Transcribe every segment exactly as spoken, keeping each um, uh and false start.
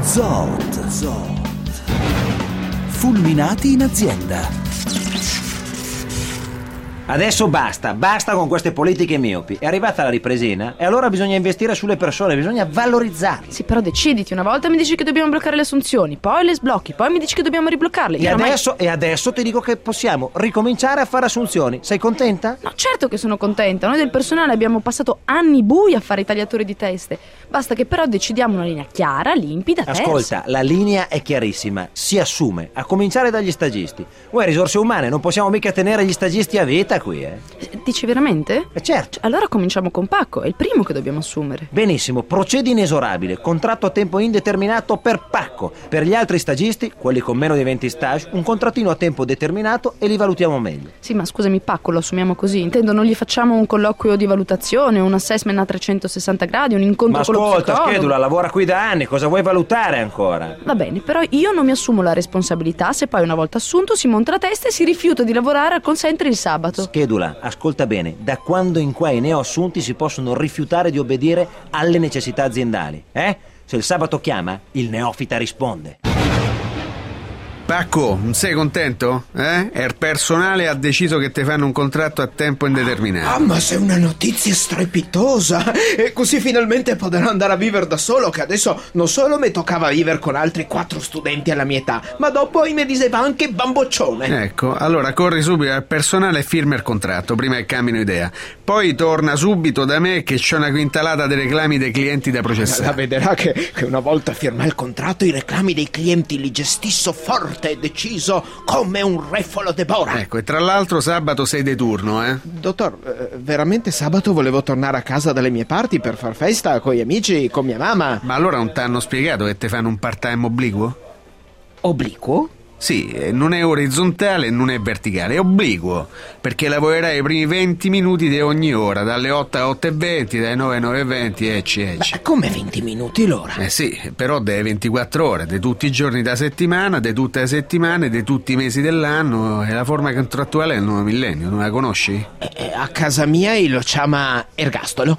Zot. Zot. Fulminati in azienda. Adesso basta, basta con queste politiche miopi. È arrivata la ripresina e allora bisogna investire sulle persone, bisogna valorizzarle. Sì, però deciditi, una volta mi dici che dobbiamo bloccare le assunzioni, poi le sblocchi, poi mi dici che dobbiamo ribloccarle. E ormai... adesso, e adesso ti dico che possiamo ricominciare a fare assunzioni. Sei contenta? No, certo che sono contenta. Noi del personale abbiamo passato anni bui a fare i tagliatori di teste. Basta che però decidiamo una linea chiara, limpida, terza. Ascolta, la linea è chiarissima, si assume, a cominciare dagli stagisti. Uè, risorse umane, non possiamo mica tenere gli stagisti a vita qui, eh? Dici veramente? Eh certo. Allora cominciamo con Pacco, è il primo che dobbiamo assumere. Benissimo, procedi inesorabile, contratto a tempo indeterminato per Pacco. Per gli altri stagisti, quelli con meno di venti stage, un contrattino a tempo determinato e li valutiamo meglio. Sì, ma scusami, Pacco lo assumiamo così? Intendo, non gli facciamo un colloquio di valutazione, un assessment a trecentosessanta gradi, un incontro Ma con lo ascolta, psicologo? Schedula, lavora qui da anni, cosa vuoi valutare ancora? Va bene, però io non mi assumo la responsabilità se poi una volta assunto si monta la testa e si rifiuta di lavorare al call center il sabato. Schedula, ascolta bene, da quando in qua i neoassunti si possono rifiutare di obbedire alle necessità aziendali, eh? Se il sabato chiama, il neofita risponde. Pacco, non sei contento? Eh? Il personale ha deciso che ti fanno un contratto a tempo indeterminato. Ah, ma sei una notizia strepitosa! E così finalmente potrò andare a vivere da solo, che adesso non solo mi toccava vivere con altri quattro studenti alla mia età, ma dopo mi diceva anche bamboccione. Ecco, allora corri subito al personale e firma il contratto, prima che cambino idea. Poi torna subito da me che c'è una quintalata dei reclami dei clienti da processare. La vedrà che, che una volta firma il contratto i reclami dei clienti li gestisco forte e deciso come un refolo de bora. Ecco, e tra l'altro sabato sei di turno, eh? Dottor, eh, veramente sabato volevo tornare a casa dalle mie parti per far festa con gli amici, con mia mamma. Ma allora non ti hanno spiegato che ti fanno un part-time obliquo? Obliquo? Sì, non è orizzontale e non è verticale, è obliquo, perché lavorerai i primi venti minuti di ogni ora, dalle otto alle otto e venti, dalle nove alle nove e venti, ecci, ecci. Beh, come venti minuti l'ora? Eh sì, però delle ventiquattro ore, di tutti i giorni da settimana, di tutte le settimane, di tutti i mesi dell'anno, e la forma contrattuale è il nuovo millennio, non la conosci? Eh, a casa mia lo chiama ergastolo.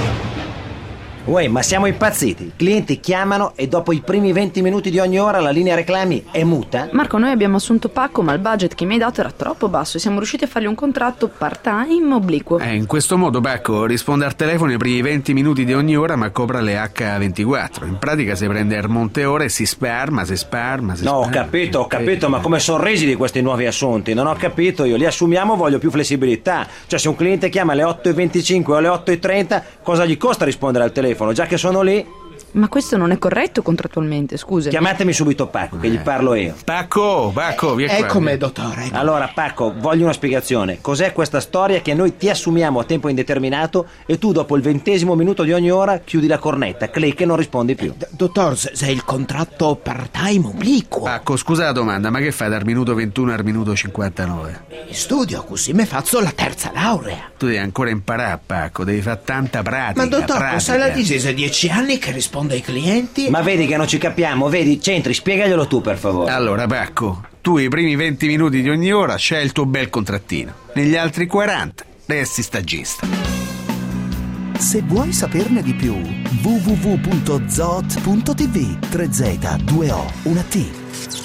Uè, ma siamo impazziti. I clienti chiamano e dopo i primi venti minuti di ogni ora la linea reclami è muta? Marco, noi abbiamo assunto Pacco, ma il budget che mi hai dato era troppo basso e siamo riusciti a fargli un contratto part-time obliquo. Eh, in questo modo Pacco risponde al telefono i primi venti minuti di ogni ora, ma copra le acca ventiquattro. In pratica si prende il monte ore e si sparma, si sparma, si No, ho sparma. capito, ho capito, ma come sono resi di questi nuovi assunti? Non ho capito io, li assumiamo, voglio più flessibilità. Cioè, se un cliente chiama alle otto e venticinque o alle otto e trenta, cosa gli costa rispondere al telefono? Già che sono lì. Ma questo non è corretto contrattualmente, scusa. Chiamatemi subito Pacco, che gli parlo io. Pacco, Pacco, via qua. Eccomi, dottore. Allora, Pacco, voglio una spiegazione. Cos'è questa storia che noi ti assumiamo a tempo indeterminato e tu dopo il ventesimo minuto di ogni ora chiudi la cornetta, clic e non rispondi più? D- dottor, se, se il contratto part-time obliquo. Pacco, scusa la domanda, ma che fai dal minuto ventuno al minuto cinquantanove? Studio, così mi faccio la terza laurea. Tu devi ancora imparare, Pacco, devi fare tanta pratica. Ma dottor, pratica. cosa la dici? Se dieci anni che rispondo ai clienti? Ma vedi che non ci capiamo, vedi? Centri, spiegaglielo tu, per favore. Allora, Pacco, tu i primi venti minuti di ogni ora c'hai il tuo bel contrattino. Negli altri quaranta resti stagista. Se vuoi saperne di più, w w w punto zot punto t v. tre Z due O una T.